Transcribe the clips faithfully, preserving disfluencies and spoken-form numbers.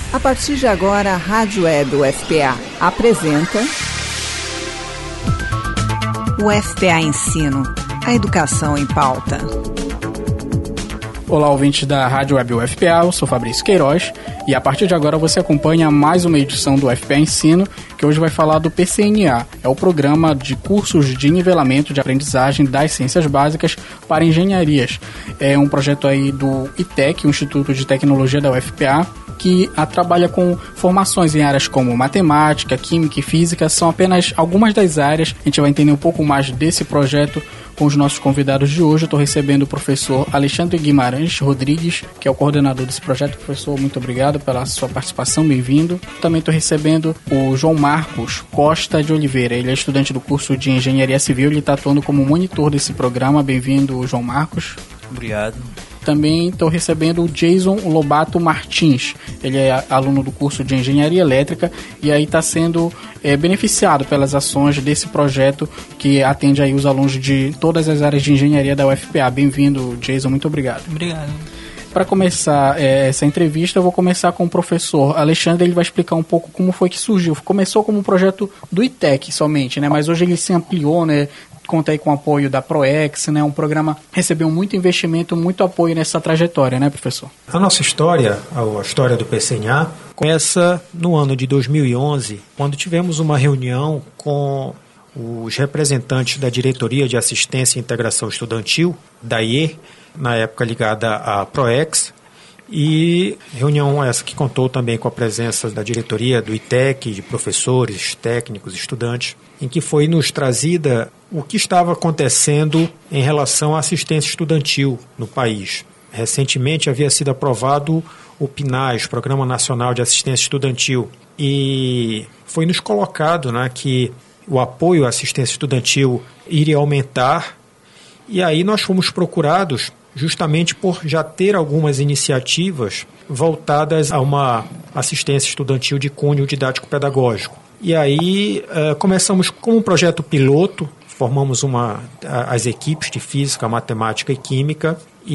A partir de agora, a Rádio Web U F P A apresenta U F P A Ensino, a educação em pauta. Olá, ouvintes da Rádio Web U F P A, eu sou Fabrício Queiroz e a partir de agora você acompanha mais uma edição do U F P A Ensino, que hoje vai falar do P C N A, é o Programa de Cursos de Nivelamento de Aprendizagem das Ciências Básicas para Engenharias. É um projeto aí do I T E C, o Instituto de Tecnologia da U F P A, que a, trabalha com formações em áreas como matemática, química e física. São apenas algumas das áreas. A gente vai entender um pouco mais desse projeto com os nossos convidados de hoje. Eu estou recebendo o professor Alexandre Guimarães Rodrigues, que é o coordenador desse projeto. Professor, muito obrigado pela sua participação, bem-vindo. Também estou recebendo o João Marcos Costa de Oliveira. Ele é estudante do curso de Engenharia Civil, ele está atuando como monitor desse programa. Bem-vindo, João Marcos. Obrigado. Também estou recebendo o Jason Lobato Martins. Ele é aluno do curso de Engenharia Elétrica e aí está sendo é, beneficiado pelas ações desse projeto que atende aí os alunos de todas as áreas de engenharia da U F P A. Bem-vindo, Jason. Muito obrigado. Obrigado. Para começar é, essa entrevista, eu vou começar com o professor Alexandre. Ele vai explicar um pouco como foi que surgiu. Começou como um projeto do I T E C somente, né? Mas hoje ele se ampliou, né? Conta aí com o apoio da ProEx, né? Um programa que recebeu muito investimento, muito apoio nessa trajetória, né, professor? A nossa história, a história do P C N A, começa no ano de dois mil e onze, quando tivemos uma reunião com os representantes da Diretoria de Assistência e Integração Estudantil, da I E, na época ligada à ProEx, e reunião essa que contou também com a presença da diretoria do I T E C, de professores, técnicos, estudantes, em que foi nos trazida o que estava acontecendo em relação à assistência estudantil no país. Recentemente havia sido aprovado o PNAES, Programa Nacional de Assistência Estudantil, e foi nos colocado, né, que o apoio à assistência estudantil iria aumentar, e aí nós fomos procurados justamente por já ter algumas iniciativas voltadas a uma assistência estudantil de cunho didático-pedagógico. E aí uh, começamos com um projeto piloto, formamos uma, as equipes de Física, Matemática e Química,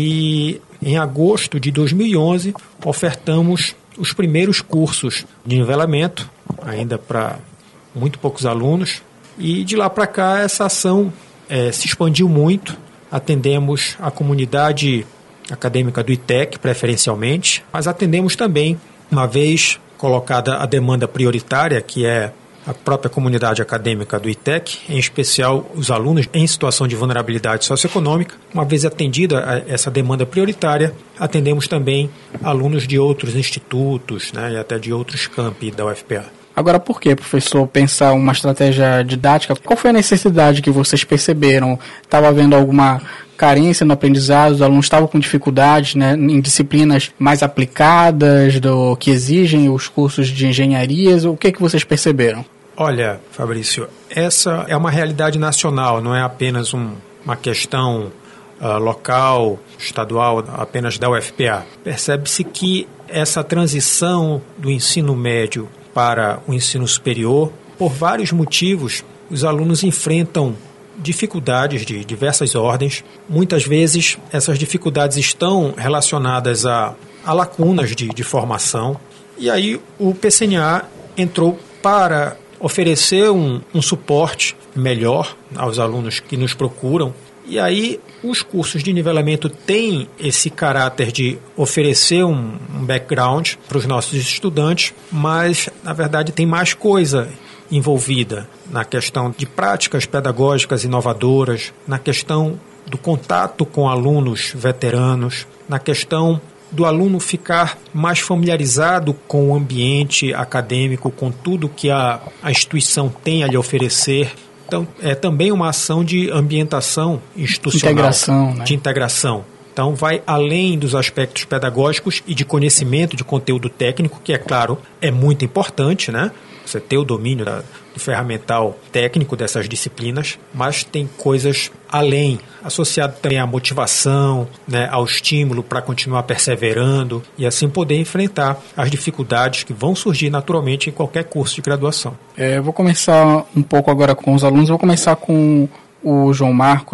e em agosto de dois mil e onze ofertamos os primeiros cursos de nivelamento, ainda para muito poucos alunos, e de lá para cá essa ação eh, se expandiu muito. Atendemos a comunidade acadêmica do I T E C, preferencialmente, mas atendemos também, uma vez colocada a demanda prioritária, que é a própria comunidade acadêmica do I T E C, em especial os alunos em situação de vulnerabilidade socioeconômica. Uma vez atendida essa demanda prioritária, atendemos também alunos de outros institutos, né, e até de outros campi da U F P A. Agora, por que, professor, pensar uma estratégia didática? Qual foi a necessidade que vocês perceberam? Estava havendo alguma carência no aprendizado? Os alunos estavam com dificuldades, né, em disciplinas mais aplicadas, do que exigem os cursos de engenharias? O que, que vocês perceberam? Olha, Fabrício, essa é uma realidade nacional, não é apenas um, uma questão uh, local, estadual, apenas da U F P A. Percebe-se que essa transição do ensino médio para o ensino superior, por vários motivos, os alunos enfrentam dificuldades de diversas ordens. Muitas vezes, essas dificuldades estão relacionadas a, a lacunas de, de formação. E aí, o P C N A entrou para oferecer um, um suporte melhor aos alunos que nos procuram. E aí, os cursos de nivelamento têm esse caráter de oferecer um, um background para os nossos estudantes, mas, na verdade, tem mais coisa envolvida na questão de práticas pedagógicas inovadoras, na questão do contato com alunos veteranos, na questão do aluno ficar mais familiarizado com o ambiente acadêmico, com tudo que a, a instituição tem a lhe oferecer. Então, é também uma ação de ambientação institucional, integração, né? de integração. Então, vai além dos aspectos pedagógicos e de conhecimento de conteúdo técnico, que, é claro, é muito importante, né? Você ter o domínio da, do ferramental técnico dessas disciplinas, mas tem coisas além, associado também à motivação, né, ao estímulo para continuar perseverando e assim poder enfrentar as dificuldades que vão surgir naturalmente em qualquer curso de graduação. É, eu vou começar um pouco agora com os alunos, vou começar com o João Marcos.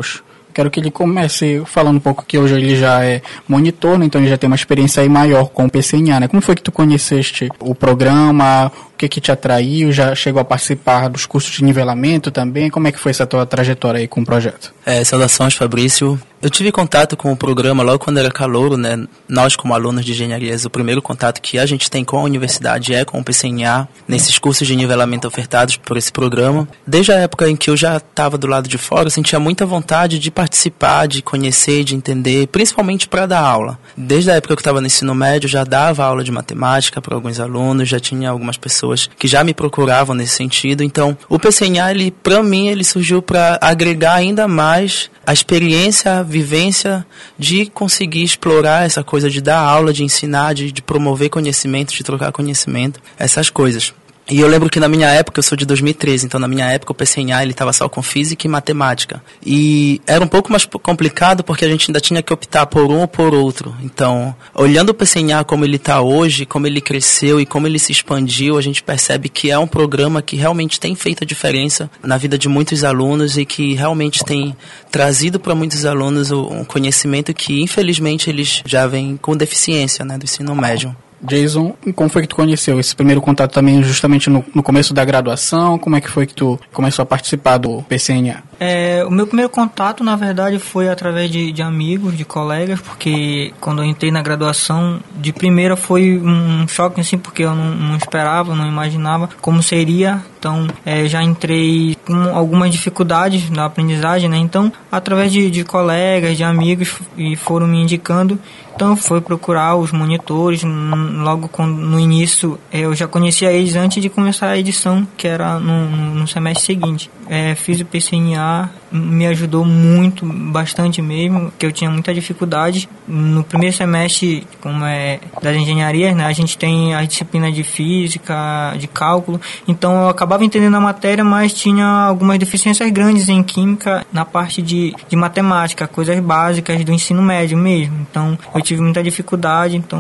Quero que ele comece falando um pouco que hoje ele já é monitor, né? Então ele já tem uma experiência aí maior com o P C N A, né? Como foi que tu conheceste o programa? O que que te atraiu? Já chegou a participar dos cursos de nivelamento também? Como é que foi essa tua trajetória aí com o projeto? É, saudações, Fabrício. Eu tive contato com o programa logo quando era calouro, né? Nós, como alunos de engenharias, o primeiro contato que a gente tem com a universidade é com o P C N A, nesses cursos de nivelamento ofertados por esse programa. Desde a época em que eu já estava do lado de fora, eu sentia muita vontade de participar, de conhecer, de entender, principalmente para dar aula. Desde a época que eu estava no ensino médio, já dava aula de matemática para alguns alunos, já tinha algumas pessoas que já me procuravam nesse sentido. Então, o P C N A, ele, para mim, ele surgiu para agregar ainda mais a experiência, a vivência de conseguir explorar essa coisa de dar aula, de ensinar, de, de promover conhecimento, de trocar conhecimento, essas coisas. E eu lembro que na minha época, eu sou de dois mil e treze, então na minha época o P C N A ele estava só com física e matemática. E era um pouco mais complicado porque a gente ainda tinha que optar por um ou por outro. Então, olhando o P C N A como ele está hoje, como ele cresceu e como ele se expandiu, a gente percebe que é um programa que realmente tem feito a diferença na vida de muitos alunos e que realmente tem trazido para muitos alunos um conhecimento que infelizmente eles já vêm com deficiência, né, do ensino médio. Jason, como foi que tu conheceu esse primeiro contato também justamente no, no começo da graduação? Como é que foi que tu começou a participar do P C N A? É, o meu primeiro contato, na verdade, foi através de, de amigos, de colegas, porque quando eu entrei na graduação, de primeira foi um choque, assim, porque eu não, não esperava, não imaginava como seria. Então, é, já entrei com algumas dificuldades na aprendizagem, né? Então, através de, de colegas, de amigos, e foram me indicando. Então, foi procurar os monitores. Logo quando, no início, eu já conhecia eles antes de começar a edição, que era no, no, no semestre seguinte. É, fiz o P C N A, me ajudou muito, bastante mesmo, porque eu tinha muita dificuldade. No primeiro semestre, como é das engenharias, né, a gente tem a disciplina de física, de cálculo, então eu acabava entendendo a matéria, mas tinha algumas deficiências grandes em química, na parte de, de matemática, coisas básicas do ensino médio mesmo. Então eu tive muita dificuldade, então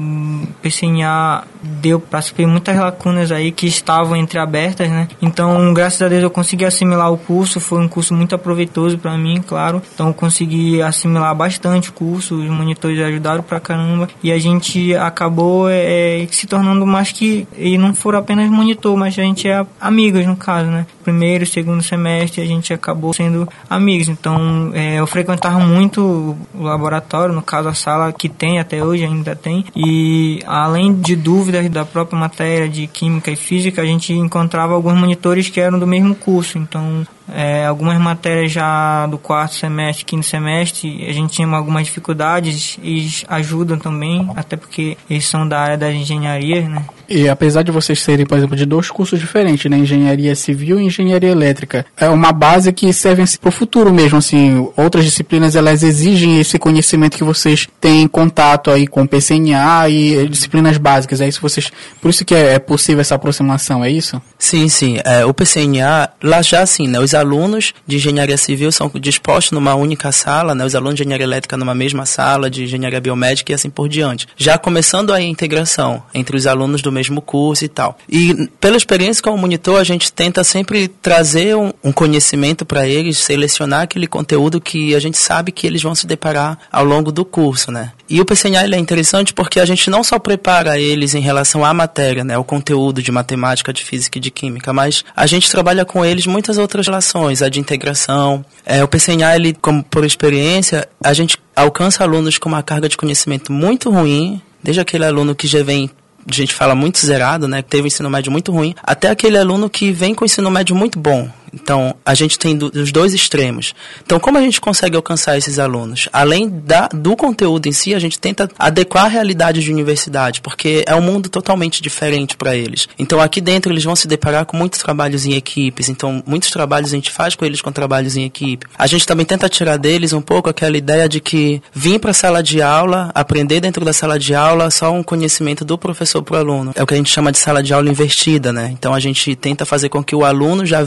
o P C N A deu para suprir muitas lacunas aí que estavam entreabertas, né? Então, graças a Deus, eu consegui assimilar o curso. Foi um curso muito proveitoso para mim, claro. Então, eu consegui assimilar bastante o curso. Os monitores ajudaram pra caramba. E a gente acabou é, se tornando mais que... E não foram apenas monitor, mas a gente é amigos, no caso, né? Primeiro, segundo semestre, a gente acabou sendo amigos. Então, é, eu frequentava muito o laboratório, no caso, a sala que tem até hoje, ainda tem. E, além de dúvidas da própria matéria de química e física, a gente encontrava alguns monitores que eram do mesmo curso. Então, é, algumas matérias já do quarto semestre, quinto semestre, a gente tinha algumas dificuldades, eles ajudam também, até porque eles são da área das engenharias, né? E apesar de vocês serem, por exemplo, de dois cursos diferentes, né? Engenharia civil e engenharia elétrica, é uma base que serve assim, para o futuro mesmo, assim, outras disciplinas elas exigem esse conhecimento que vocês têm contato aí com o P C N A e disciplinas básicas, é isso vocês, por isso que é, é possível essa aproximação, é isso? Sim, sim, é, o P C N A, lá já assim, né, os alunos de engenharia civil são dispostos numa única sala, né, os alunos de engenharia elétrica numa mesma sala, de engenharia biomédica e assim por diante, já começando a integração entre os alunos do mesmo curso e tal. E pela experiência com o monitor, a gente tenta sempre trazer um, um conhecimento para eles, selecionar aquele conteúdo que a gente sabe que eles vão se deparar ao longo do curso, né. E o P C N A ele é interessante porque a gente não só prepara eles em relação à matéria, né, o conteúdo de matemática, de física e de química, mas a gente trabalha com eles muitas outras relações, a de integração. É, o P C N A, ele, como por experiência, a gente alcança alunos com uma carga de conhecimento muito ruim, desde aquele aluno que já vem, a gente fala muito zerado, né, que teve um ensino médio muito ruim, até aquele aluno que vem com um ensino médio muito bom. Então, a gente tem do, os dois extremos. Então, como a gente consegue alcançar esses alunos? Além da, do conteúdo em si, a gente tenta adequar a realidade de universidade, porque é um mundo totalmente diferente para eles. Então, aqui dentro, eles vão se deparar com muitos trabalhos em equipes. Então, muitos trabalhos a gente faz com eles com trabalhos em equipe. A gente também tenta tirar deles um pouco aquela ideia de que vir para a sala de aula, aprender dentro da sala de aula, só um conhecimento do professor para o aluno. É o que a gente chama de sala de aula invertida, né? Então, a gente tenta fazer com que o aluno já venha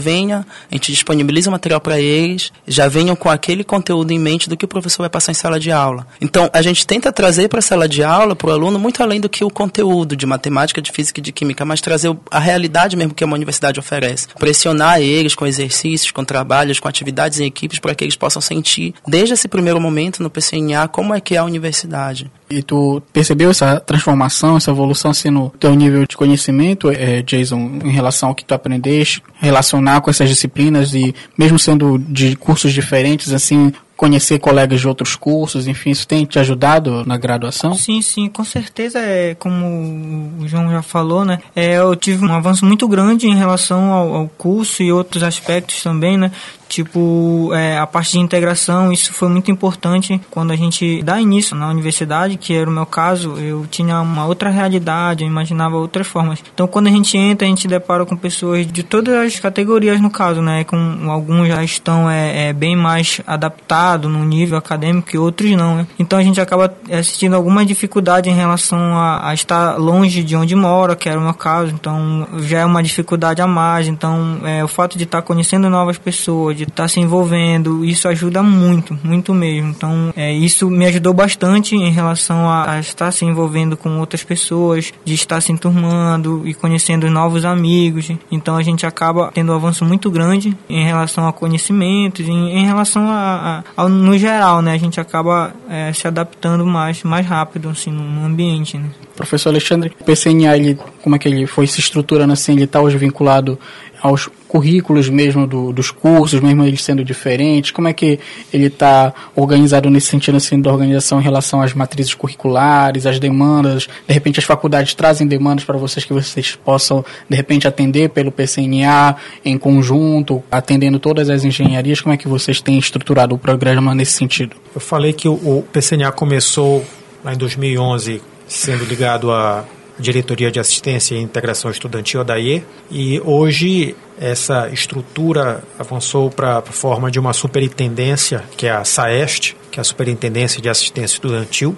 a gente disponibiliza o material para eles, já venham com aquele conteúdo em mente do que o professor vai passar em sala de aula. Então, a gente tenta trazer para a sala de aula, para o aluno, muito além do que o conteúdo de matemática, de física e de química, mas trazer a realidade mesmo que uma universidade oferece. Pressionar eles com exercícios, com trabalhos, com atividades em equipes, para que eles possam sentir, desde esse primeiro momento no P C N A, como é que é a universidade. E tu percebeu essa transformação, essa evolução assim, no teu nível de conhecimento, é, Jason, em relação ao que tu aprendeste, relacionar com essas disciplinas e mesmo sendo de cursos diferentes, assim, conhecer colegas de outros cursos, enfim, isso tem te ajudado na graduação? Sim, sim, com certeza, é, como o João já falou, né, é, eu tive um avanço muito grande em relação ao, ao curso e outros aspectos também, né, tipo, é, a parte de integração, isso foi muito importante quando a gente dá início na universidade, que era o meu caso, eu tinha uma outra realidade, eu imaginava outras formas. Então, quando a gente entra, a gente depara com pessoas de todas as categorias, no caso, né, com alguns já estão é, é, bem mais adaptados no nível acadêmico e outros não, né? Então, a gente acaba assistindo alguma dificuldade em relação a, a estar longe de onde mora, que era o meu caso, então, já é uma dificuldade a mais. Então, é, o fato de estar conhecendo novas pessoas, de estar se envolvendo, isso ajuda muito, muito mesmo. Então, é, isso me ajudou bastante em relação a, a estar se envolvendo com outras pessoas, de estar se enturmando e conhecendo novos amigos. Então, a gente acaba tendo um avanço muito grande em relação a conhecimentos, em, em relação a, a, ao, no geral, né? A gente acaba é, se adaptando mais, mais rápido, assim, no, no ambiente, né? Professor Alexandre, o P C N A, ele, como é que ele foi se estruturando assim? Ele está hoje vinculado aos currículos mesmo do, dos cursos, mesmo eles sendo diferentes? Como é que ele está organizado nesse sentido assim, da organização em relação às matrizes curriculares, às demandas? De repente as faculdades trazem demandas para vocês que vocês possam, de repente, atender pelo P C N A em conjunto, atendendo todas as engenharias? Como é que vocês têm estruturado o programa nesse sentido? Eu falei que o, o P C N A começou lá em dois mil e onze sendo ligado à Diretoria de Assistência e Integração Estudantil, a D A E, e hoje essa estrutura avançou para a forma de uma superintendência, que é a SAEST, que é a Superintendência de Assistência Estudantil,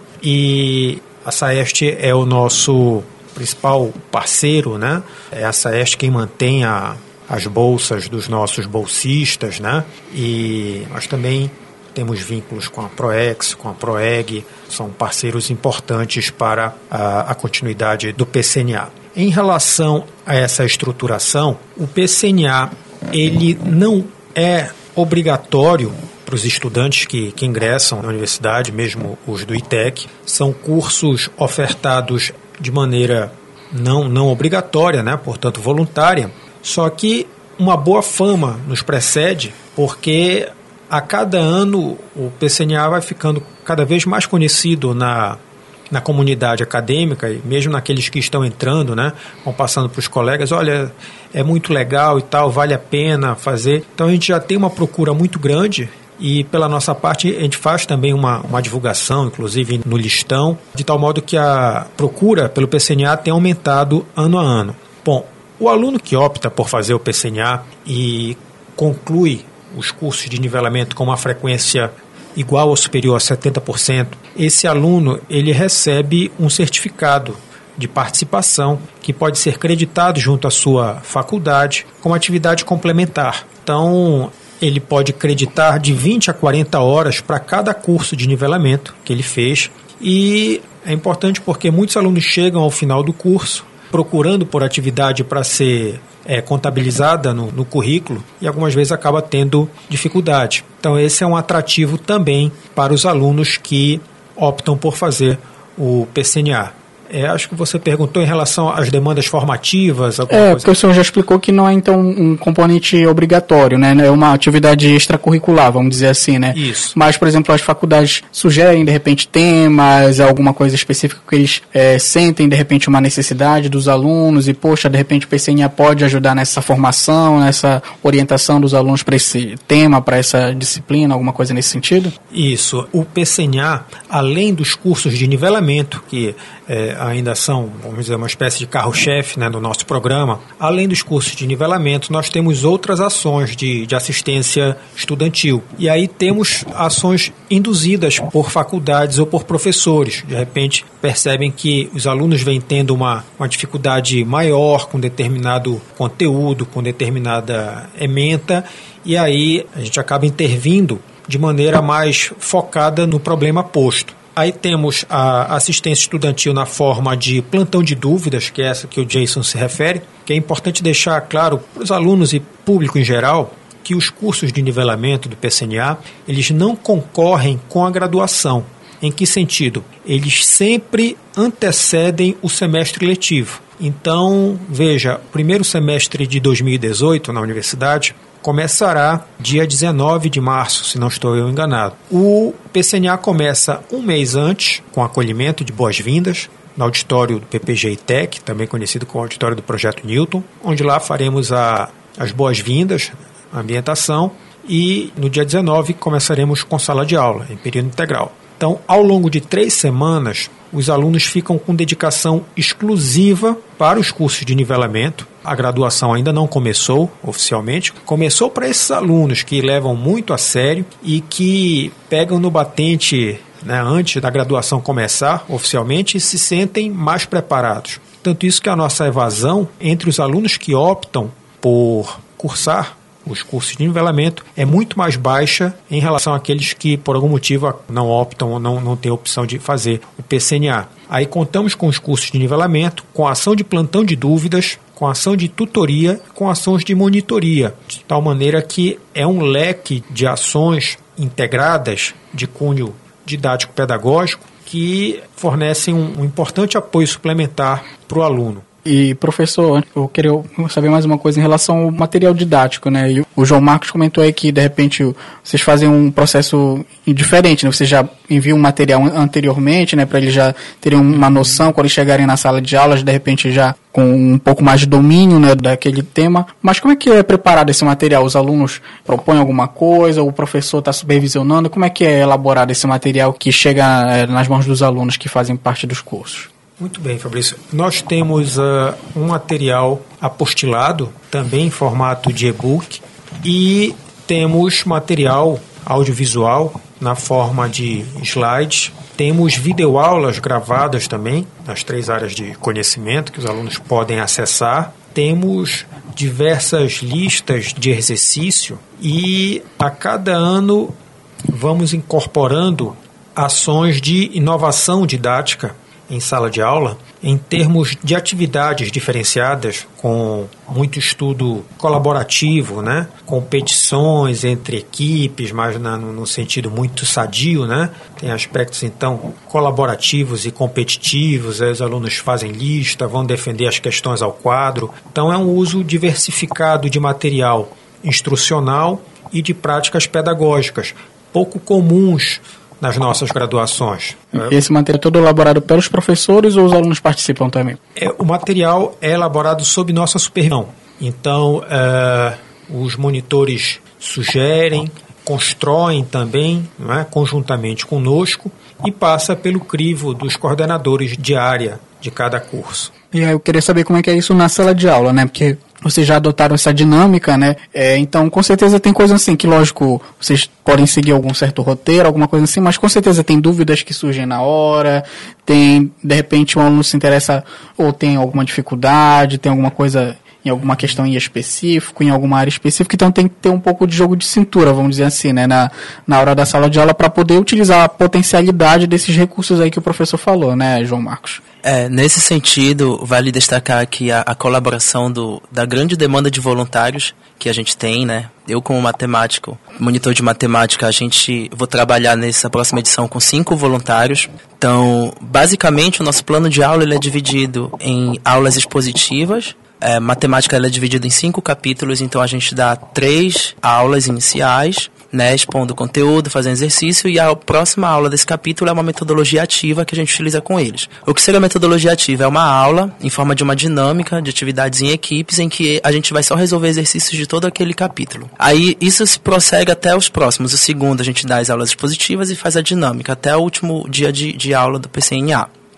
e a SAEST é o nosso principal parceiro, né? É a SAEST quem mantém a, as bolsas dos nossos bolsistas, né? E nós também temos vínculos com a PROEX, com a PROEG, são parceiros importantes para a, a continuidade do P C N A. Em relação a essa estruturação, o P C N A ele não é obrigatório para os estudantes que, que ingressam na universidade, mesmo os do I T E C. São cursos ofertados de maneira não, não obrigatória, né? Portanto voluntária, só que uma boa fama nos precede, porque a cada ano o P C N A vai ficando cada vez mais conhecido na, na comunidade acadêmica, e mesmo naqueles que estão entrando, né, vão passando para os colegas, olha, é muito legal e tal, vale a pena fazer. Então a gente já tem uma procura muito grande e pela nossa parte a gente faz também uma, uma divulgação, inclusive no listão, de tal modo que a procura pelo P C N A tem aumentado ano a ano. Bom, o aluno que opta por fazer o P C N A e conclui os cursos de nivelamento com uma frequência igual ou superior a setenta por cento, esse aluno ele recebe um certificado de participação que pode ser creditado junto à sua faculdade como atividade complementar. Então, ele pode creditar de vinte a quarenta horas para cada curso de nivelamento que ele fez, e é importante porque muitos alunos chegam ao final do curso procurando por atividade para ser é, contabilizada no, no currículo e algumas vezes acaba tendo dificuldade. Então esse é um atrativo também para os alunos que optam por fazer o P C N A. É, acho que você perguntou em relação às demandas formativas. É, coisa. Porque o senhor já explicou que não é, então, um componente obrigatório, né? É uma atividade extracurricular, vamos dizer assim, né? Isso. Mas, por exemplo, as faculdades sugerem, de repente, temas, alguma coisa específica que eles é, sentem, de repente, uma necessidade dos alunos e, poxa, de repente o P C N A pode ajudar nessa formação, nessa orientação dos alunos para esse tema, para essa disciplina, alguma coisa nesse sentido? Isso. O P C N A, além dos cursos de nivelamento, que é, ainda são, vamos dizer, uma espécie de carro-chefe, né, do nosso programa, além dos cursos de nivelamento, nós temos outras ações de, de assistência estudantil. E aí temos ações induzidas por faculdades ou por professores. De repente, percebem que os alunos vêm tendo uma, uma dificuldade maior com determinado conteúdo, com determinada ementa, e aí a gente acaba intervindo de maneira mais focada no problema posto. Aí temos a assistência estudantil na forma de plantão de dúvidas, que é essa que o Jason se refere, que é importante deixar claro para os alunos e público em geral que os cursos de nivelamento do P C N A, eles não concorrem com a graduação. Em que sentido? Eles sempre antecedem o semestre letivo. Então, veja, o primeiro semestre de dois mil e dezoito na universidade começará dia dezenove de março, se não estou eu enganado. O P C N A começa um mês antes, com acolhimento de boas-vindas, no auditório do P P G I T E C, também conhecido como auditório do Projeto Newton, onde lá faremos a, as boas-vindas, a ambientação, e no dia dezenove começaremos com sala de aula, em período integral. Então, ao longo de três semanas, os alunos ficam com dedicação exclusiva para os cursos de nivelamento. A graduação ainda não começou oficialmente. Começou para esses alunos que levam muito a sério e que pegam no batente, né, antes da graduação começar oficialmente e se sentem mais preparados. Tanto isso que a nossa evasão entre os alunos que optam por cursar os cursos de nivelamento é muito mais baixa em relação àqueles que, por algum motivo, não optam ou não, não têm a opção de fazer o P C N A. Aí contamos com os cursos de nivelamento, com a ação de plantão de dúvidas, com a ação de tutoria, com ações de monitoria, de tal maneira que é um leque de ações integradas de cunho didático-pedagógico que fornecem um, um importante apoio suplementar para o aluno. E, professor, eu queria saber mais uma coisa em relação ao material didático, né? E o João Marcos comentou aí que, de repente, vocês fazem um processo diferente, né? Vocês já enviam um material anteriormente, né? Para eles já terem uma noção, quando eles chegarem na sala de aulas, de repente já com um pouco mais de domínio, né, daquele tema. Mas como é que é preparado esse material? Os alunos propõem alguma coisa, o professor está supervisionando? Como é que é elaborado esse material que chega é, nas mãos dos alunos que fazem parte dos cursos? Muito bem, Fabrício. Nós temos uh, um material apostilado, também em formato de e-book, e temos material audiovisual na forma de slides. Temos videoaulas gravadas também, nas três áreas de conhecimento que os alunos podem acessar. Temos diversas listas de exercício e a cada ano vamos incorporando ações de inovação didática em sala de aula, em termos de atividades diferenciadas, com muito estudo colaborativo, né? Competições entre equipes, mas na, no sentido muito sadio, né? Tem aspectos, então, colaborativos e competitivos, aí os alunos fazem lista, vão defender as questões ao quadro. Então, é um uso diversificado de material instrucional e de práticas pedagógicas, pouco comuns nas nossas graduações. Esse material é todo elaborado pelos professores ou os alunos participam também? É, o material é elaborado sob nossa supervisão. Então, é, os monitores sugerem, constroem também, não é, conjuntamente conosco, e passa pelo crivo dos coordenadores de área de cada curso. E aí eu queria saber como é que é isso na sala de aula, né? Porque vocês já adotaram essa dinâmica, né? É, então, com certeza tem coisas assim que, lógico, vocês podem seguir algum certo roteiro, alguma coisa assim, mas com certeza tem dúvidas que surgem na hora, tem, de repente, um aluno se interessa ou tem alguma dificuldade, tem alguma coisa em alguma questão em específico, em alguma área específica, então tem que ter um pouco de jogo de cintura, vamos dizer assim, né, na, na hora da sala de aula, para poder utilizar a potencialidade desses recursos aí que o professor falou, né, João Marcos? É, nesse sentido, vale destacar aqui a, a colaboração do, da grande demanda de voluntários que a gente tem, né? Eu, como matemático, monitor de matemática, a gente vou trabalhar nessa próxima edição com cinco voluntários. Então, basicamente, o nosso plano de aula ele é dividido em aulas expositivas. É, matemática ela é dividida em cinco capítulos, então a gente dá três aulas iniciais, né, expondo conteúdo, fazendo exercício, e a próxima aula desse capítulo é uma metodologia ativa que a gente utiliza com eles. O que seria a metodologia ativa? É uma aula em forma de uma dinâmica de atividades em equipes em que a gente vai só resolver exercícios de todo aquele capítulo. Aí isso se prossegue até os próximos. O segundo a gente dá as aulas expositivas e faz a dinâmica até o último dia de, de aula do P C N A.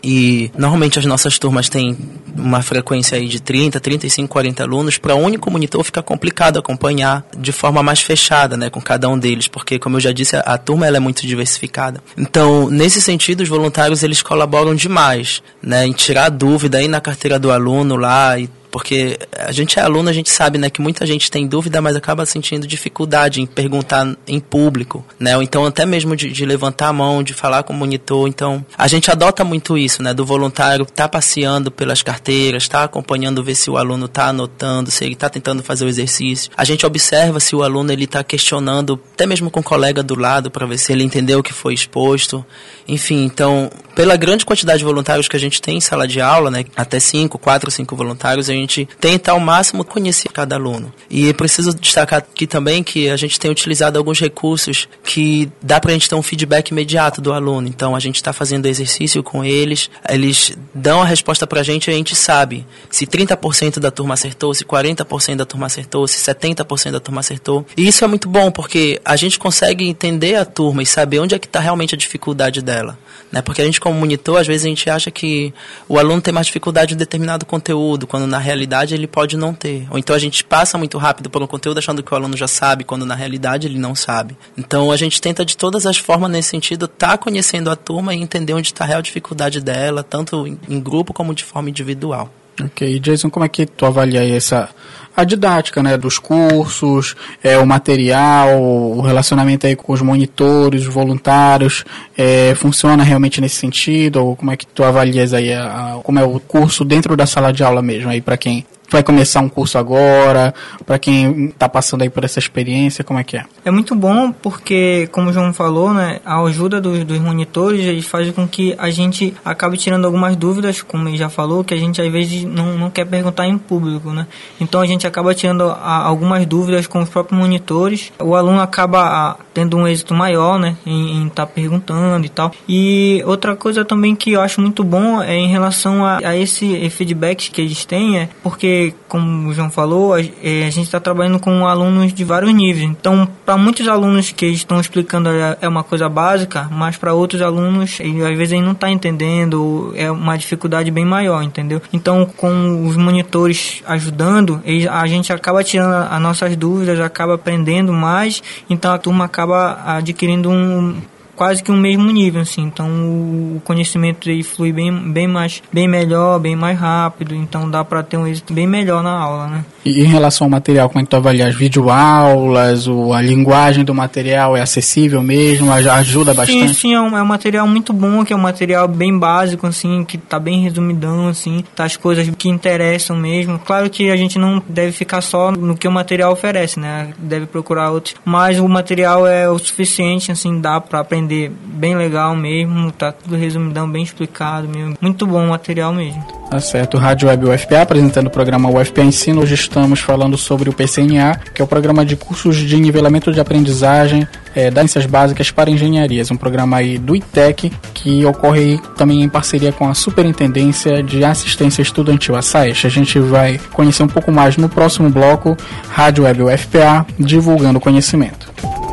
E normalmente as nossas turmas têm uma frequência aí de trinta, trinta e cinco, quarenta alunos. Para um único monitor fica complicado acompanhar de forma mais fechada, né, com cada um deles, porque, como eu já disse, a, a turma ela é muito diversificada. Então, nesse sentido, os voluntários eles colaboram demais, né, em tirar dúvida aí na carteira do aluno lá, e porque a gente é aluno, a gente sabe, né, que muita gente tem dúvida, mas acaba sentindo dificuldade em perguntar em público, né, ou então até mesmo de, de levantar a mão, de falar com o monitor. Então, a gente adota muito isso, né, do voluntário tá passeando pelas carteiras, tá acompanhando, ver se o aluno tá anotando, se ele tá tentando fazer o exercício. A gente observa se o aluno ele tá questionando, até mesmo com o colega do lado, para ver se ele entendeu o que foi exposto. Enfim, então, pela grande quantidade de voluntários que a gente tem em sala de aula, né, até cinco, quatro, cinco voluntários, a gente tenta ao máximo conhecer cada aluno. E preciso destacar aqui também que a gente tem utilizado alguns recursos que dá pra gente ter um feedback imediato do aluno. Então, a gente está fazendo exercício com eles, eles dão a resposta pra gente e a gente sabe se trinta por cento da turma acertou, se quarenta por cento da turma acertou, se setenta por cento da turma acertou. E isso é muito bom, porque a gente consegue entender a turma e saber onde é que está realmente a dificuldade dela, né? Porque a gente, como monitor, às vezes a gente acha que o aluno tem mais dificuldade em determinado conteúdo, quando na realidade ele pode não ter. Ou então a gente passa muito rápido por um conteúdo achando que o aluno já sabe, quando na realidade ele não sabe. Então a gente tenta de todas as formas nesse sentido estar tá conhecendo a turma e entender onde está a real dificuldade dela, tanto em grupo como de forma individual. Ok, Jason, como é que tu avalia aí essa a didática, né, dos cursos, é, o material, o relacionamento aí com os monitores, os voluntários, é, funciona realmente nesse sentido? Ou como é que tu avalias aí a, a, como é o curso dentro da sala de aula mesmo, aí para quem vai começar um curso agora, para quem está passando aí por essa experiência, como é que é? É muito bom porque, como o João falou, né, a ajuda dos, dos monitores eles fazem com que a gente acabe tirando algumas dúvidas, como ele já falou, que a gente às vezes não, não quer perguntar em público, né? Então a gente acaba tirando a, algumas dúvidas com os próprios monitores, o aluno acaba a, tendo um êxito maior, né, em estar tá perguntando e tal. E outra coisa também que eu acho muito bom é em relação a, a esse feedback que eles têm, é porque, como o João falou, a, a gente está trabalhando com alunos de vários níveis. Então, para muitos alunos que estão explicando é uma coisa básica, mas para outros alunos, ele, às vezes, ele não está entendendo, é uma dificuldade bem maior, entendeu? Então, com os monitores ajudando, eles, a gente acaba tirando as nossas dúvidas, acaba aprendendo mais, então a turma acaba adquirindo um quase que um mesmo nível, assim. Então o conhecimento aí flui bem, bem mais, bem melhor, bem mais rápido, então dá para ter um êxito bem melhor na aula, né? E em relação ao material, como é que tu avalia as videoaulas, ou a linguagem do material é acessível mesmo, ajuda bastante? Sim, sim, é um, é um material muito bom, que é um material bem básico, assim, que tá bem resumidão, assim, tá as coisas que interessam mesmo. Claro que a gente não deve ficar só no que o material oferece, né? Deve procurar outros, mas o material é o suficiente, assim, dá para aprender bem legal mesmo, tá tudo resumidão, bem explicado mesmo. Muito bom o material mesmo. Tá certo. Rádio Web U F P A, apresentando o programa U F P A Ensino. Hoje estamos falando sobre o P C N A, que é o Programa de Cursos de Nivelamento de Aprendizagem é, das Ciências Básicas para Engenharias. Um programa aí do I T E C, que ocorre aí também em parceria com a Superintendência de Assistência Estudantil, a SAEST. A gente vai conhecer um pouco mais no próximo bloco. Rádio Web U F P A, divulgando conhecimento.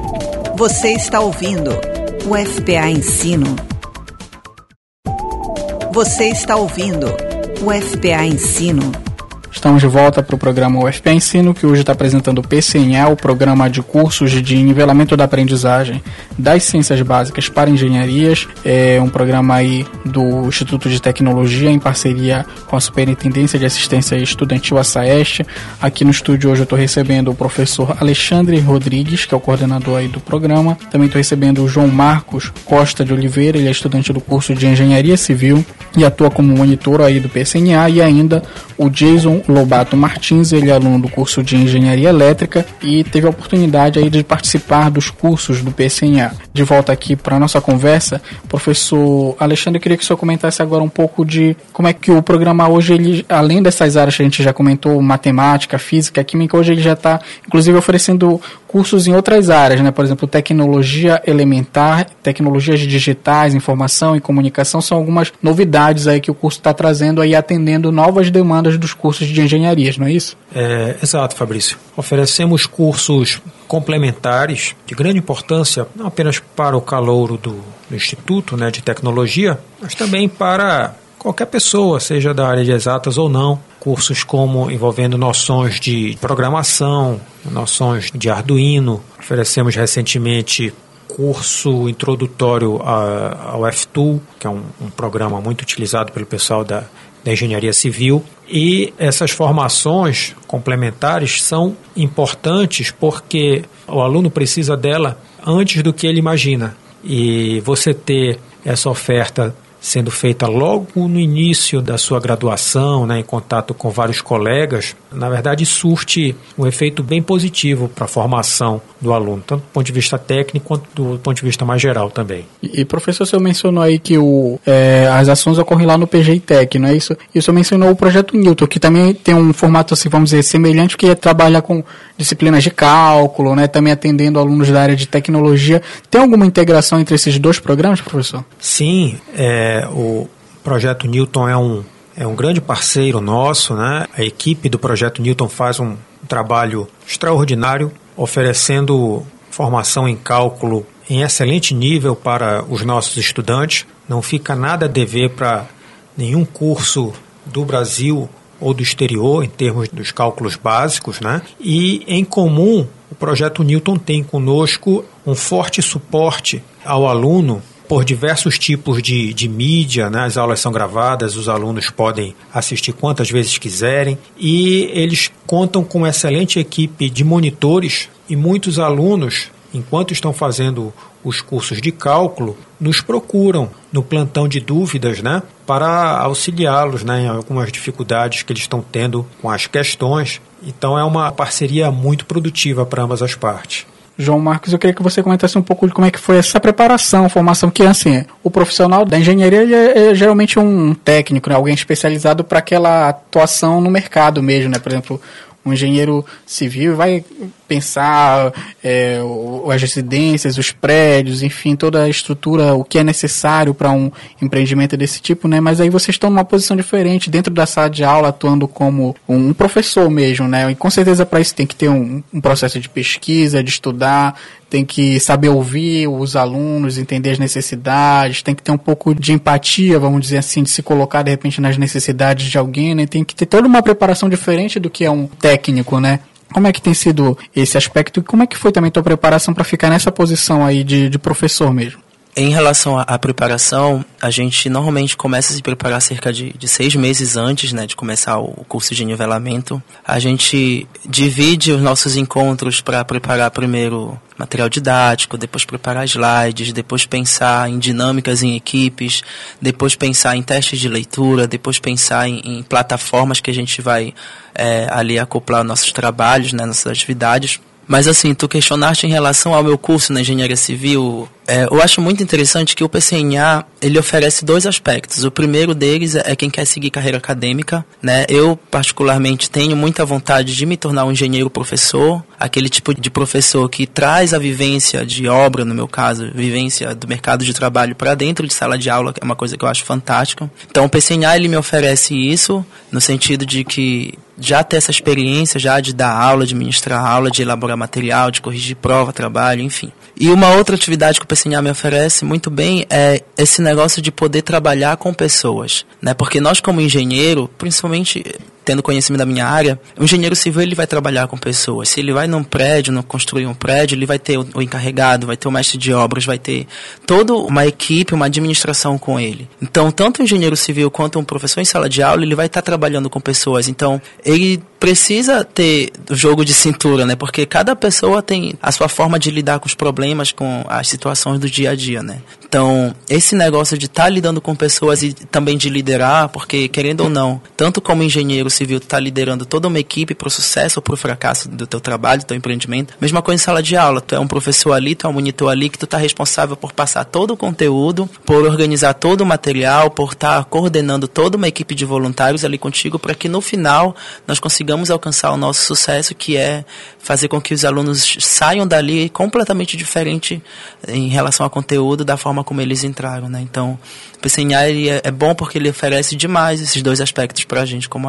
Você está ouvindo U F P A Ensino. Você está ouvindo U F P A Ensino. Estamos de volta para o programa U F P A Ensino, que hoje está apresentando o P C N A, o Programa de Cursos de Nivelamento da Aprendizagem das Ciências Básicas para Engenharias. É um programa aí do Instituto de Tecnologia, em parceria com a Superintendência de Assistência Estudantil, a SAEST. Aqui no estúdio hoje eu estou recebendo o professor Alexandre Rodrigues, que é o coordenador aí do programa. Também estou recebendo o João Marcos Costa de Oliveira, ele é estudante do curso de Engenharia Civil e atua como monitor aí do P C N A, e ainda o Jason Lobato Martins, ele é aluno do curso de Engenharia Elétrica e teve a oportunidade aí de participar dos cursos do P C N A. De volta aqui para a nossa conversa, professor Alexandre, eu queria que o senhor comentasse agora um pouco de como é que o programa hoje, ele, além dessas áreas que a gente já comentou, matemática, física, química, hoje ele já está, inclusive, oferecendo cursos em outras áreas, né? Por exemplo, tecnologia elementar, tecnologias digitais, informação e comunicação, são algumas novidades aí que o curso está trazendo aí, atendendo novas demandas dos cursos de engenharias, não é isso? É, exato, Fabrício. Oferecemos cursos complementares de grande importância, não apenas para o calouro do, do Instituto, né, de Tecnologia, mas também para qualquer pessoa, seja da área de exatas ou não. Cursos como envolvendo noções de programação, noções de Arduino. Oferecemos recentemente curso introdutório ao F-Tool, que é um, um programa muito utilizado pelo pessoal da, da engenharia civil. E essas formações complementares são importantes porque o aluno precisa dela antes do que ele imagina. E você ter essa oferta sendo feita logo no início da sua graduação, né, em contato com vários colegas, na verdade surte um efeito bem positivo para a formação do aluno, tanto do ponto de vista técnico quanto do ponto de vista mais geral também. E, e professor, o senhor mencionou aí que o, é, as ações ocorrem lá no P G I Tec, não é isso? E o senhor mencionou o projeto Newton, que também tem um formato, assim, vamos dizer, semelhante, que trabalha com disciplinas de cálculo, né, também atendendo alunos da área de tecnologia. Tem alguma integração entre esses dois programas, professor? Sim, é, o projeto Newton é um, é um grande parceiro nosso, né? A equipe do projeto Newton faz um trabalho extraordinário, oferecendo formação em cálculo em excelente nível para os nossos estudantes. Não fica nada a dever para nenhum curso do Brasil ou do exterior, em termos dos cálculos básicos, né? E, em comum, o projeto Newton tem conosco um forte suporte ao aluno por diversos tipos de, de mídia, né? As aulas são gravadas, os alunos podem assistir quantas vezes quiserem e eles contam com uma excelente equipe de monitores e muitos alunos, enquanto estão fazendo os cursos de cálculo, nos procuram no plantão de dúvidas, né, para auxiliá-los, né, em algumas dificuldades que eles estão tendo com as questões. Então é uma parceria muito produtiva para ambas as partes. João Marcos, eu queria que você comentasse um pouco de como é que foi essa preparação, formação, que assim, o profissional da engenharia ele é, é geralmente um técnico, né, alguém especializado para aquela atuação no mercado mesmo, né, por exemplo, um engenheiro civil vai pensar é, as residências, os prédios, enfim, toda a estrutura, o que é necessário para um empreendimento desse tipo, né? Mas aí vocês estão numa posição diferente, dentro da sala de aula, atuando como um professor mesmo, né? E com certeza para isso tem que ter um, um processo de pesquisa, de estudar, tem que saber ouvir os alunos, entender as necessidades, tem que ter um pouco de empatia, vamos dizer assim, de se colocar de repente nas necessidades de alguém, né? Tem que ter toda uma preparação diferente do que é um técnico, né? Como é que tem sido esse aspecto e como é que foi também a tua preparação para ficar nessa posição aí de, de professor mesmo? Em relação à preparação, a gente normalmente começa a se preparar cerca de, de seis meses antes, né, de começar o curso de nivelamento. A gente divide os nossos encontros para preparar primeiro material didático, depois preparar slides, depois pensar em dinâmicas em equipes, depois pensar em testes de leitura, depois pensar em, em plataformas que a gente vai é, ali acoplar nossos trabalhos, né, nossas atividades. Mas assim, tu questionaste em relação ao meu curso na engenharia civil. É, eu acho muito interessante que o P C N A, ele oferece dois aspectos. O primeiro deles é quem quer seguir carreira acadêmica, né? Eu, particularmente, tenho muita vontade de me tornar um engenheiro professor, aquele tipo de professor que traz a vivência de obra, no meu caso, vivência do mercado de trabalho para dentro de sala de aula, que é uma coisa que eu acho fantástica. Então, o P C N A, ele me oferece isso, no sentido de que já ter essa experiência, já de dar aula, de ministrar aula, de elaborar material, de corrigir prova, trabalho, enfim. E uma outra atividade que o P C N A me oferece muito bem é esse negócio de poder trabalhar com pessoas, né? Porque nós, como engenheiro, principalmente tendo conhecimento da minha área, o engenheiro civil ele vai trabalhar com pessoas. Se ele vai num prédio, não construir um prédio, ele vai ter o, o encarregado, vai ter o mestre de obras, vai ter toda uma equipe, uma administração com ele. Então, tanto o engenheiro civil quanto um professor em sala de aula, ele vai estar trabalhando com pessoas. Então, ele precisa ter o jogo de cintura, né? Porque cada pessoa tem a sua forma de lidar com os problemas, com as situações do dia a dia, né? Então, esse negócio de estar lidando com pessoas e também de liderar, porque, querendo ou não, tanto como engenheiro civil, tu está liderando toda uma equipe para o sucesso ou para o fracasso do teu trabalho, do teu empreendimento. Mesma coisa em sala de aula. Tu é um professor ali, tu é um monitor ali, que tu está responsável por passar todo o conteúdo, por organizar todo o material, por estar coordenando toda uma equipe de voluntários ali contigo, para que no final nós consigamos alcançar o nosso sucesso, que é fazer com que os alunos saiam dali completamente diferente em relação ao conteúdo, da forma como eles entraram, né? Então, o P C N A ele é bom porque ele oferece demais esses dois aspectos para a gente como aluno.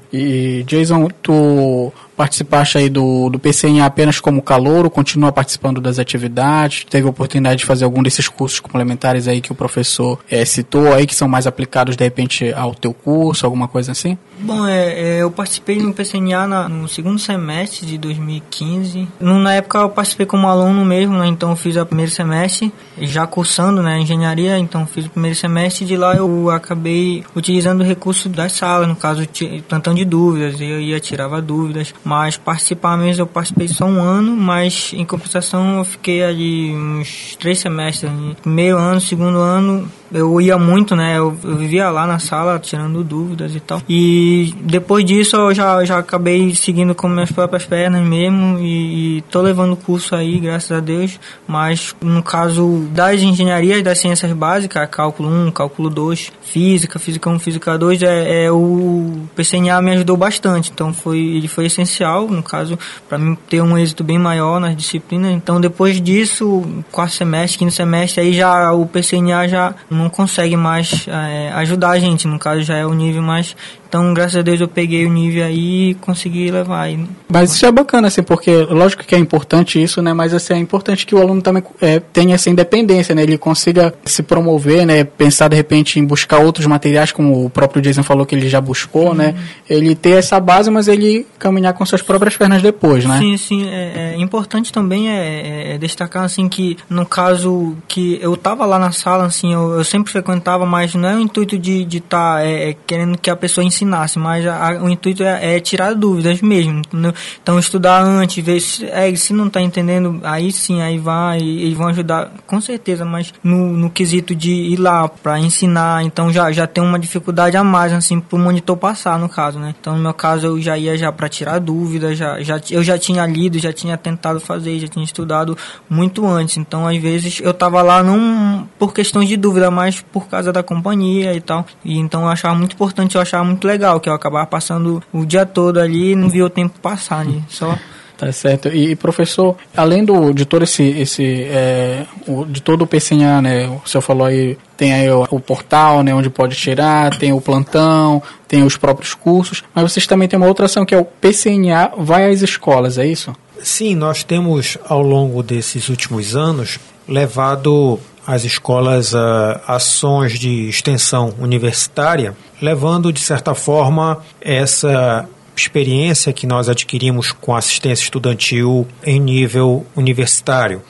E, Jason, tu participaste aí do, do P C N A apenas como calouro, continua participando das atividades, teve a oportunidade de fazer algum desses cursos complementares aí que o professor é, citou aí, que são mais aplicados de repente ao teu curso, alguma coisa assim? Bom, é, é, eu participei no P C N A na, no segundo semestre de dois mil e quinze. No, na época eu participei como aluno mesmo, né, então eu fiz o primeiro semestre, já cursando, né, engenharia, então fiz o primeiro semestre e de lá eu acabei utilizando o recurso das salas, no caso, plantão de dúvidas, eu ia, tirava dúvidas, mas participar mesmo eu participei só um ano, mas em compensação eu fiquei ali uns três semestres, né? Primeiro ano, segundo ano, eu ia muito, né, eu, eu vivia lá na sala tirando dúvidas e tal, e depois disso eu já, já acabei seguindo com minhas próprias pernas mesmo, e, e tô levando o curso aí, graças a Deus, mas no caso das engenharias, das ciências básicas, cálculo um, cálculo dois, física, física um, física dois, é, é o P C N A me ajudou bastante, então foi, ele foi essencial, no caso, para mim ter um êxito bem maior nas disciplinas. Então depois disso, quarto semestre, quinto semestre, aí já o P C N A já não consegue mais é, ajudar a gente, no caso já é o nível mais... Então, graças a Deus, eu peguei o nível aí e consegui levar aí. Mas isso é bacana, assim, porque lógico que é importante isso, né? Mas assim, é importante que o aluno também é, tenha essa independência, né? Ele consiga se promover, né? Pensar, de repente, em buscar outros materiais, como o próprio Jason falou que ele já buscou, uhum. né? Ele ter essa base, mas ele caminhar com suas próprias pernas depois, né? Sim, sim. É, é importante também é, é destacar, assim, que no caso que eu tava lá na sala, assim, eu, eu sempre frequentava, mas não é o intuito de estar de tá, é, é, querendo que a pessoa ensinasse, mas a, a, o intuito é, é tirar dúvidas mesmo, entendeu? Então estudar antes, ver se, é, se não está entendendo, aí sim, aí vai, e, eles vão ajudar com certeza, mas no, no quesito de ir lá para ensinar, então já, já tem uma dificuldade a mais, assim, para o monitor passar, no caso, né? Então no meu caso eu já ia já para tirar dúvidas, já, já, eu já tinha lido, já tinha tentado fazer, já tinha estudado muito antes, então às vezes eu tava lá não por questões de dúvida, mas por causa da companhia e tal, e então eu achava muito importante, eu achava muito legal, que eu acabava passando o dia todo ali e não via o tempo passar ali, só... Tá certo. E, professor, além do, de todo esse, esse é, o, de todo o P C N A, né, o senhor falou aí, tem aí o, o portal, né, onde pode tirar, tem o plantão, tem os próprios cursos, mas vocês também têm uma outra ação que é o P C N A vai às escolas, é isso? Sim, nós temos ao longo desses últimos anos levado às escolas uh, ações de extensão universitária, levando de certa forma essa experiência que nós adquirimos com assistência estudantil em nível universitário.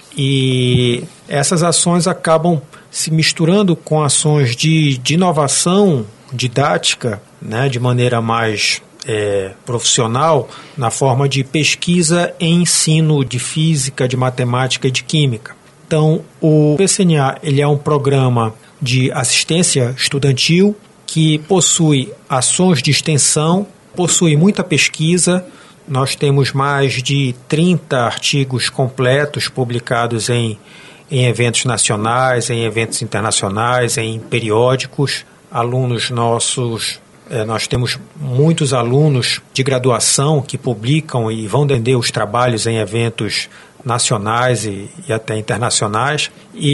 E essas ações acabam se misturando com ações de, de inovação didática, né, de maneira mais é, profissional, na forma de pesquisa e ensino de física, de matemática e de química. Então, o P C N A ele é um programa de assistência estudantil que possui ações de extensão, possui muita pesquisa. Nós temos mais de trinta artigos completos publicados em, em eventos nacionais, em eventos internacionais, em periódicos. Alunos nossos, eh, nós temos muitos alunos de graduação que publicam e vão vender os trabalhos em eventos nacionais e, e até internacionais,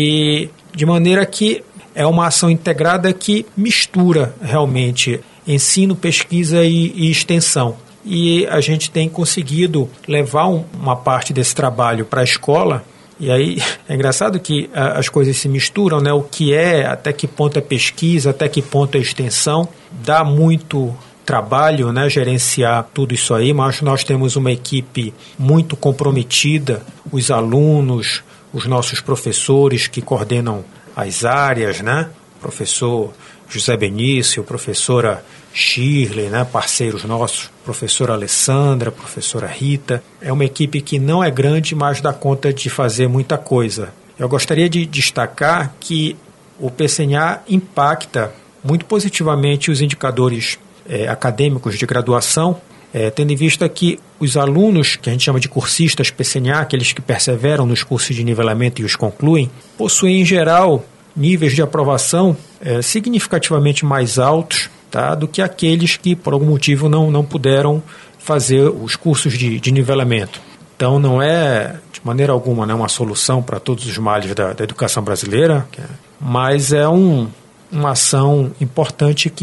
e de maneira que é uma ação integrada que mistura realmente ensino, pesquisa e, e extensão. E a gente tem conseguido levar um, uma parte desse trabalho para a escola, e aí é engraçado que a, as coisas se misturam, né? O que é, até que ponto é pesquisa, até que ponto é extensão, dá muito trabalho, né, gerenciar tudo isso aí, mas nós temos uma equipe muito comprometida, os alunos, os nossos professores que coordenam as áreas, né, professor José Benício, professora Shirley, né, parceiros nossos, professora Alessandra, professora Rita. É uma equipe que não é grande, mas dá conta de fazer muita coisa. Eu gostaria de destacar que o P C N A impacta muito positivamente os indicadores É, acadêmicos de graduação, é, tendo em vista que os alunos, que a gente chama de cursistas P C N A, aqueles que perseveram nos cursos de nivelamento e os concluem, possuem em geral níveis de aprovação é, significativamente mais altos, tá, do que aqueles que por algum motivo não, não puderam fazer os cursos de, de nivelamento. Então não é de maneira alguma, né, uma solução para todos os males da, da educação brasileira, mas é um, uma ação importante que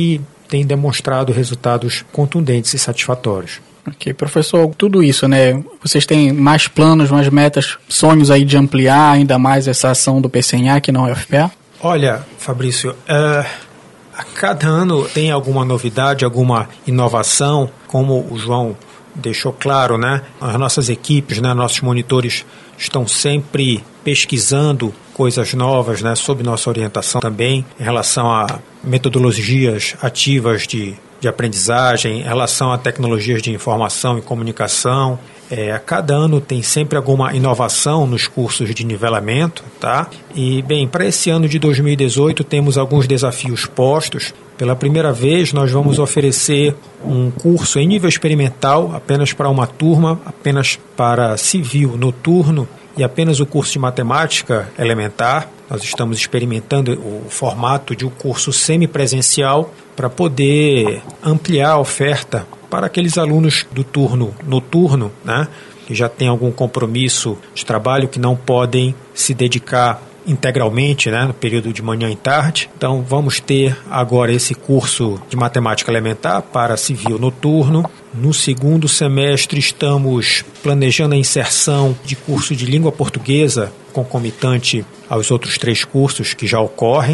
tem demonstrado resultados contundentes e satisfatórios. Ok, professor, tudo isso, né? Vocês têm mais planos, mais metas, sonhos aí de ampliar ainda mais essa ação do P C N A aqui na U F P A? Olha, Fabrício, uh, a cada ano tem alguma novidade, alguma inovação, como o João deixou claro, né? As nossas equipes, né? Nossos monitores estão sempre pesquisando coisas novas, né? Sob nossa orientação também, em relação a metodologias ativas de de aprendizagem, em relação a tecnologias de informação e comunicação. É, a cada ano tem sempre alguma inovação nos cursos de nivelamento, tá? E, bem, para esse ano de dois mil e dezoito temos alguns desafios postos. Pela primeira vez, nós vamos oferecer um curso em nível experimental, apenas para uma turma, apenas para civil noturno e apenas o curso de matemática elementar. Nós estamos experimentando o formato de um curso semipresencial para poder ampliar a oferta para aqueles alunos do turno noturno, né, que já têm algum compromisso de trabalho, que não podem se dedicar integralmente, né, no período de manhã e tarde. Então vamos ter agora esse curso de matemática elementar para civil noturno. No segundo semestre estamos planejando a inserção de curso de língua portuguesa concomitante aos outros três cursos que já ocorrem.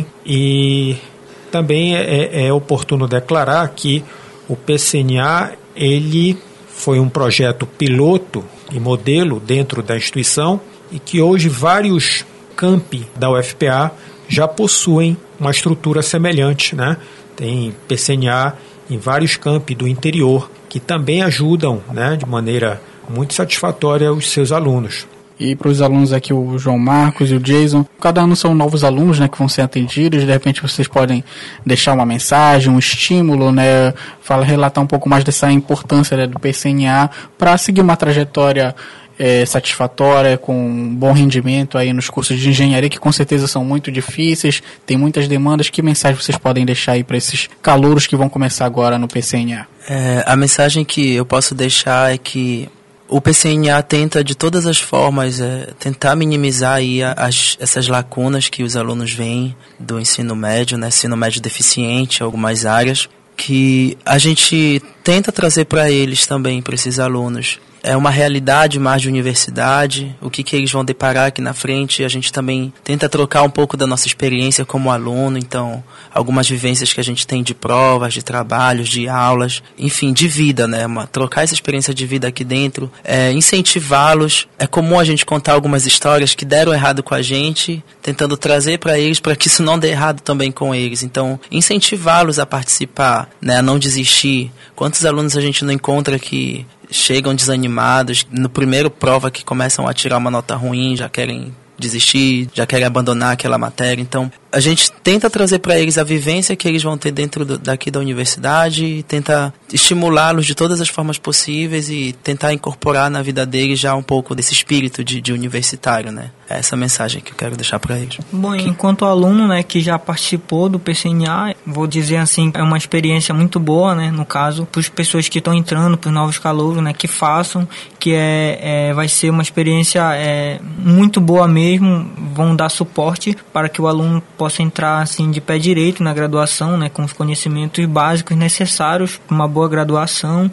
E também é, é oportuno declarar que o P C N A ele foi um projeto piloto e modelo dentro da instituição e que hoje vários campi da U F P A já possuem uma estrutura semelhante, né? Tem P C N A em vários campi do interior que também ajudam, né, de maneira muito satisfatória os seus alunos. E para os alunos aqui, o João Marcos e o Jason, cada ano são novos alunos, né, que vão ser atendidos. De repente vocês podem deixar uma mensagem, um estímulo, né, fala, relatar um pouco mais dessa importância, né, do P C N A para seguir uma trajetória é, satisfatória, com bom rendimento aí nos cursos de engenharia, que com certeza são muito difíceis, tem muitas demandas. Que mensagem vocês podem deixar aí para esses calouros que vão começar agora no P C N A? É, a mensagem que eu posso deixar é que o P C N A tenta de todas as formas é, tentar minimizar aí as, essas lacunas que os alunos veem do ensino médio, né, ensino médio deficiente em algumas áreas, que a gente tenta trazer para eles também, para esses alunos. É uma realidade mais de universidade, o que, que eles vão deparar aqui na frente. A gente também tenta trocar um pouco da nossa experiência como aluno, então algumas vivências que a gente tem de provas, de trabalhos, de aulas, enfim, de vida, né? Uma, trocar essa experiência de vida aqui dentro, é, incentivá-los. É comum a gente contar algumas histórias que deram errado com a gente, tentando trazer para eles para que isso não dê errado também com eles. Então, incentivá-los a participar, né? A não desistir. Quantos alunos a gente não encontra que chegam desanimados, no primeiro prova que começam a tirar uma nota ruim, já querem desistir, já querem abandonar aquela matéria. Então, a gente tenta trazer para eles a vivência que eles vão ter dentro do, daqui da universidade, e tenta estimulá-los de todas as formas possíveis e tentar incorporar na vida deles já um pouco desse espírito de, de universitário, né? É essa mensagem que eu quero deixar para eles. Bom, enquanto aluno, né, que já participou do P C N A, vou dizer assim, é uma experiência muito boa, né, no caso, para as pessoas que estão entrando, para os novos calouros, né, que façam, que é, é, vai ser uma experiência é, muito boa mesmo, vão dar suporte para que o aluno possa entrar assim de pé direito na graduação, né, com os conhecimentos básicos necessários para uma boa graduação.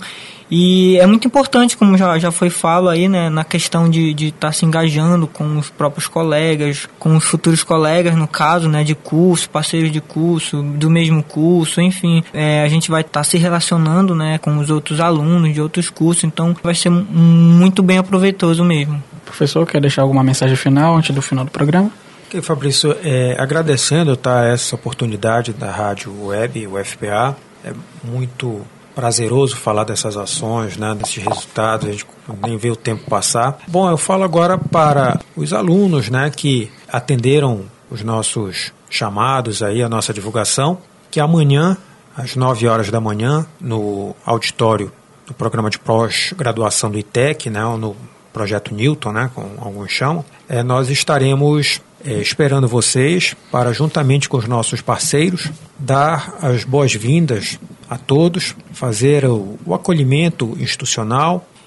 E é muito importante, como já, já foi falo aí, né, na questão de estar de tá se engajando com os próprios colegas, com os futuros colegas, no caso, né, de curso, parceiros de curso, do mesmo curso, enfim. É, a gente vai estar tá se relacionando, né, com os outros alunos de outros cursos, então vai ser muito bem aproveitoso mesmo. Professor, quer deixar alguma mensagem final antes do final do programa? Ok, Fabrício, é, agradecendo, tá, essa oportunidade da Rádio Web, U F P A, é muito prazeroso falar dessas ações, né, desses resultados, a gente nem vê o tempo passar. Bom, eu falo agora para os alunos, né, que atenderam os nossos chamados aí, a nossa divulgação, que amanhã, às nove horas da manhã, no auditório do programa de pós-graduação do I T E C, né, ou no Projeto Newton, né, como alguns chamam, é, nós estaremos é, esperando vocês para, juntamente com os nossos parceiros, dar as boas-vindas a todos, fazer o, o acolhimento institucional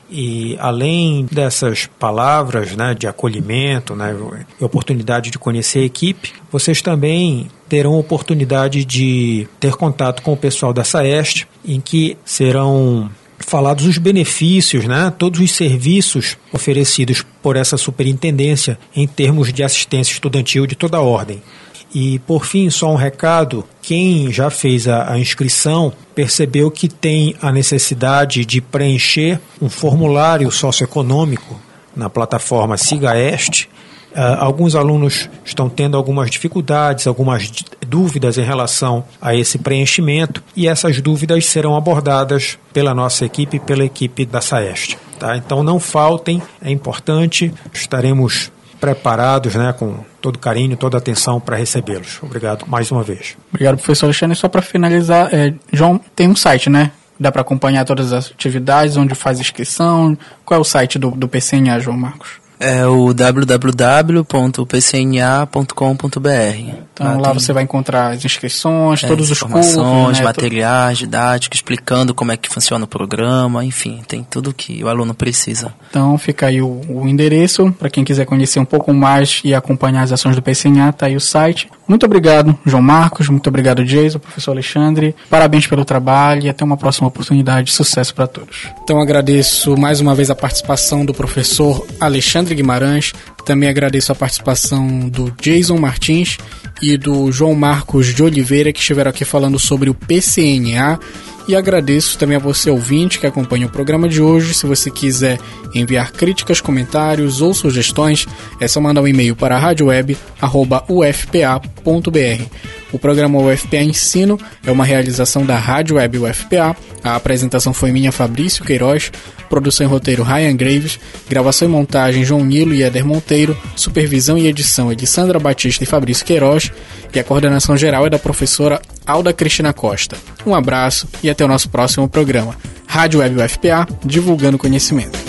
E além dessas palavras, né, de acolhimento, né, e oportunidade de conhecer a equipe, vocês também terão oportunidade de ter contato com o pessoal da SAEST, em que serão falados os benefícios, né, todos os serviços oferecidos por essa superintendência em termos de assistência estudantil de toda a ordem. E, por fim, só um recado, quem já fez a, a inscrição percebeu que tem a necessidade de preencher um formulário socioeconômico na plataforma SIGAEST. Uh, alguns alunos estão tendo algumas dificuldades, algumas dúvidas em relação a esse preenchimento, e essas dúvidas serão abordadas pela nossa equipe, pela equipe da SAEST. Tá? Então não faltem, é importante, estaremos preparados, né, com todo carinho, toda atenção para recebê-los. Obrigado mais uma vez. Obrigado, professor Alexandre. Só para finalizar, é, João, tem um site, né? Dá para acompanhar todas as atividades, onde faz inscrição. Qual é o site do, do P C N A, João Marcos? É o w w w ponto p c n a ponto com ponto b r. Então lá, lá tem... você vai encontrar as inscrições, é, todos os cursos, informações, né, materiais, didáticos, explicando como é que funciona o programa, enfim, tem tudo que o aluno precisa. Então fica aí o, o endereço, para quem quiser conhecer um pouco mais e acompanhar as ações do P C N A, tá aí o site. Muito obrigado, João Marcos, muito obrigado, Jason, professor Alexandre, parabéns pelo trabalho e até uma próxima oportunidade. Sucesso para todos. Então agradeço mais uma vez a participação do professor Alexandre Guimarães, também agradeço a participação do Jason Martins e do João Marcos de Oliveira, que estiveram aqui falando sobre o P C N A, e agradeço também a você, ouvinte, que acompanha o programa de hoje. Se você quiser enviar críticas, comentários ou sugestões, é só mandar um e-mail para radioweb arroba u f p a ponto b r. O programa U F P A Ensino é uma realização da Rádio Web U F P A. A apresentação foi minha, Fabrício Queiroz, produção e roteiro Ryan Graves, gravação e montagem João Nilo e Éder Monteiro, supervisão e edição Elisandra Batista e Fabrício Queiroz, e a coordenação geral é da professora Alda Cristina Costa. Um abraço e até o nosso próximo programa. Rádio Web U F P A, divulgando conhecimento.